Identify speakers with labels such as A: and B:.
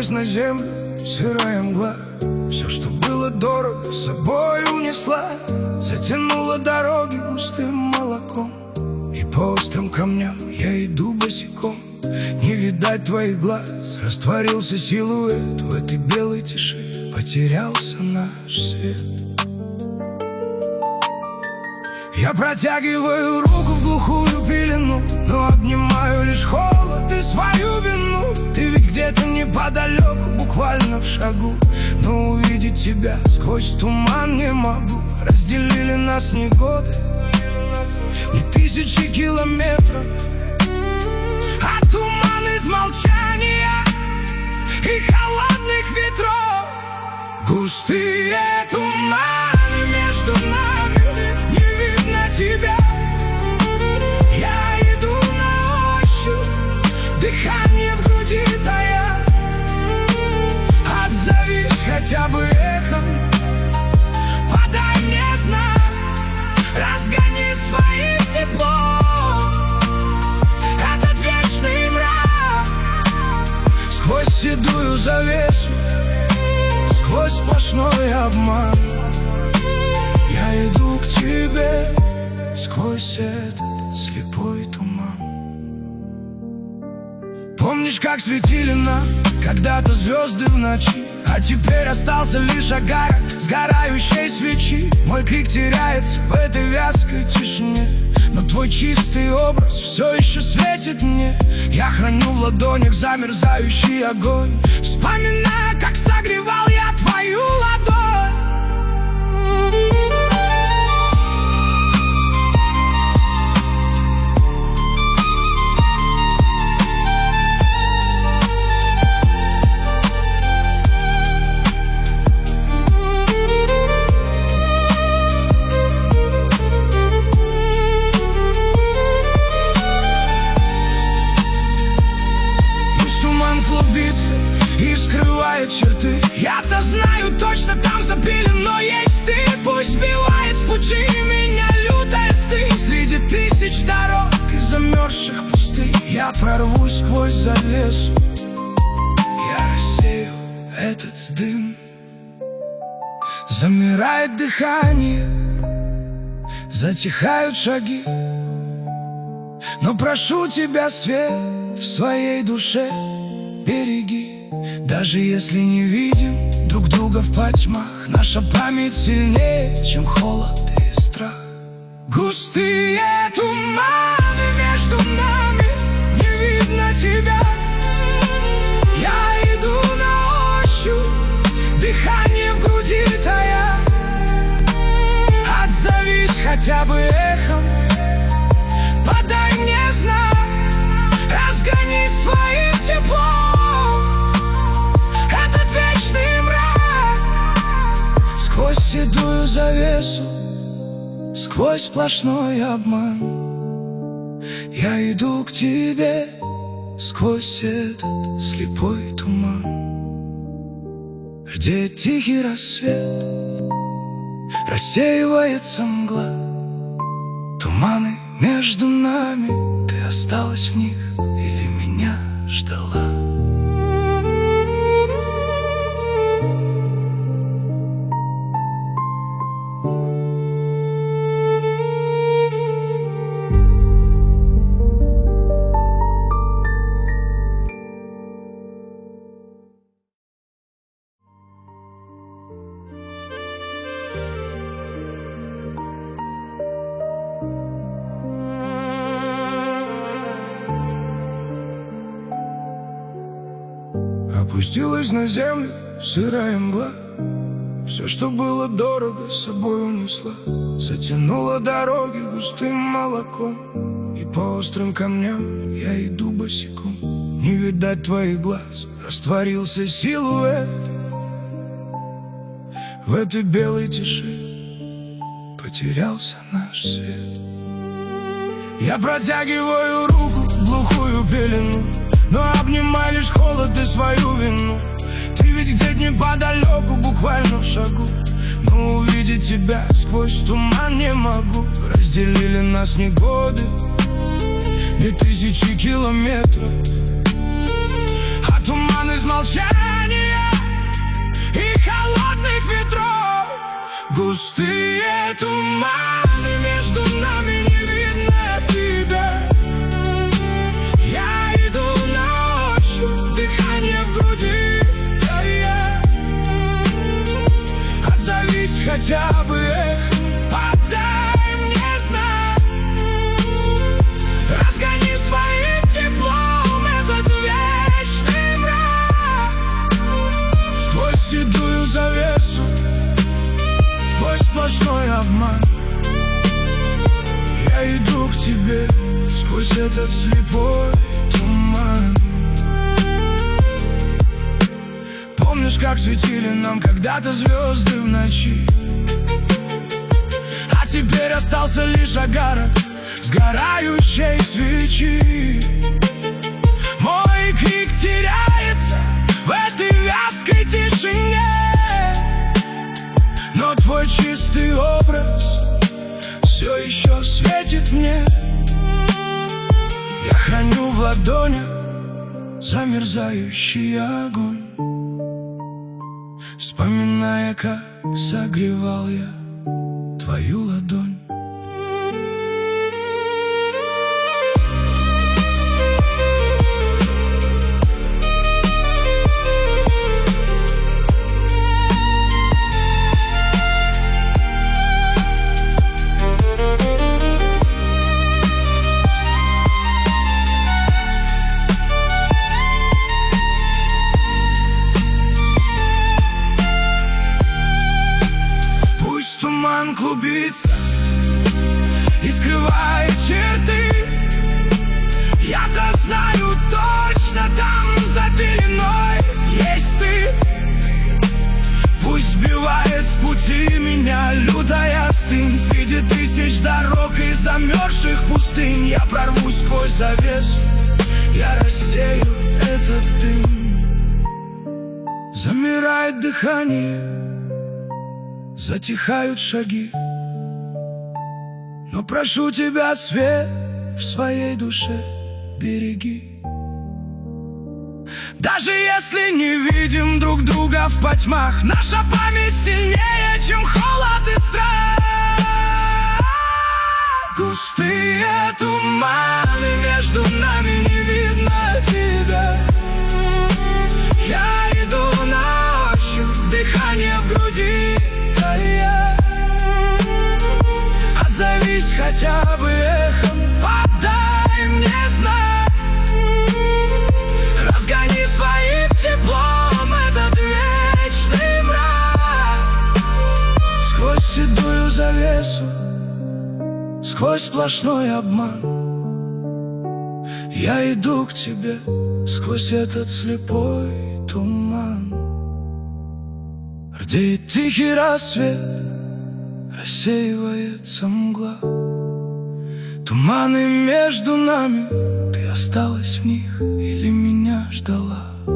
A: Опустилась на землю сырая мгла. Все, что было дорого, с собой унесла. Затянула дороги густым молоком. И по острым камням я иду босиком. Не видать твоих глаз, растворился силуэт. В этой белой тиши потерялся наш свет. Я протягиваю руку в глухую пелену, но обнимаю лишь холод и свою вину. Ты ведь где-то неподалеку, буквально в шагу, но увидеть тебя сквозь туман не могу. Разделили нас не годы, не тысячи километров, а туман из молчания и холодных ветров. Густые туманы между нами, не видно тебя. Я иду на ощупь, дыхание в груди тая. Отзовись хотя бы эхом, подай мне знак, разгони своим теплом этот вечный мрак. Сквозь седую завесу, сквозь сплошной обман, я иду к тебе сквозь этот слепой туман. Помнишь, как светили нам когда-то звезды в ночи, а теперь остался лишь огарок сгорающей свечи. Мой крик теряется в этой вязкой тишине, но твой чистый образ все еще светит мне. Я храню в ладонях замерзающий огонь, вспоминая, как согревал я твою ладонь. И скрывает черты. Я-то знаю точно, там запилен, но есть ты. Пусть сбивает с пути меня лютая стыд. Среди тысяч дорог и замерзших пустынь я прорвусь сквозь завесу, я рассею этот дым. Замирает дыхание, затихают шаги, но прошу тебя, свет в своей душе береги. Даже если не видим друг друга в потьмах, наша память сильнее, чем холод и страх. Густые туманы между нами, не видно тебя. Я иду на ощупь, дыхание в груди тая. Отзовись хотя бы эхом, подай мне знак, разгони своим теплом сквозь седую завесу, сквозь сплошной обман. Я иду к тебе сквозь этот слепой туман, где тихий рассвет рассеивается мгла. Туманы между нами, ты осталась в них или меня ждала? Опустилась на землю сырая мгла. Все, что было дорого, с собой унесла. Затянула дороги густым молоком. И по острым камням я иду босиком. Не видать твоих глаз, растворился силуэт. В этой белой тиши потерялся наш свет. Я протягиваю руку в глухую пелену, но обнимай лишь холод и свою вину. Ты ведь где-то неподалеку, буквально в шагу, но увидеть тебя сквозь туман не могу. Разделили нас не годы, не тысячи километров, а туман из молчания Густые туманы, между нами не видно тебя. Я иду на ощупь, дыхание в груди тая. Отзовись хотя бы эхом, подай мне знак. Разгони своим теплом этот вечный мрак. Сквозь седую завесу, сквозь сплошной обман, я иду к тебе сквозь этот слепой туман. Помнишь, как светили нам когда-то звезды в ночи? А теперь остался лишь огарок сгорающей свечи. Мой крик теряется в этой вязкой тишине, но твой чистый образ все еще светит мне. Я храню в ладонях замерзающий огонь, вспоминая, как согревал я твою ладонь. Туман клубится и скрывает черты. Я-то знаю точно, там за пеленой есть ты. Пусть сбивает с пути меня лютая стынь. Среди тысяч дорог и замерзших пустынь я прорвусь сквозь завесу, я рассею этот дым. Замирает дыхание, затихают шаги, но прошу тебя, свет в своей душе береги. Даже если не видим друг друга в потьмах, наша память сильнее, чем холод и страх. Густые туманы, между нами не видно тебя. Я иду на ощупь, дыхание в груди тая. Отзовись хотя бы эхом, подай мне знак. Разгони своим теплом этот вечный мрак. Сквозь седую завесу, сквозь сплошной обман, я иду к тебе сквозь этот слепой туман. Рдеет тихий рассвет, рассеивается мгла. Туманы между нами, ты осталась в них или меня ждала?